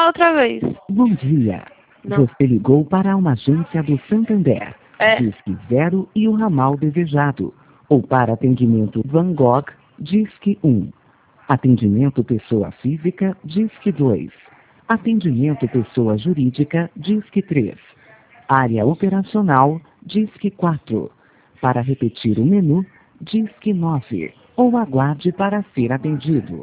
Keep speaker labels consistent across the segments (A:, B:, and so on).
A: outra vez.
B: Bom dia.
A: Não.
B: Você ligou para uma agência do Santander. Disque 0 e o ramal desejado. Ou para atendimento Van Gogh, Disque 1. Atendimento pessoa física, Disque 2. Atendimento pessoa jurídica, Disque 3. Área operacional, Disque 4. Para repetir o menu, Disque 9. Ou aguarde para ser atendido.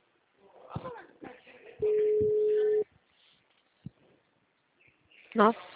A: Nossa.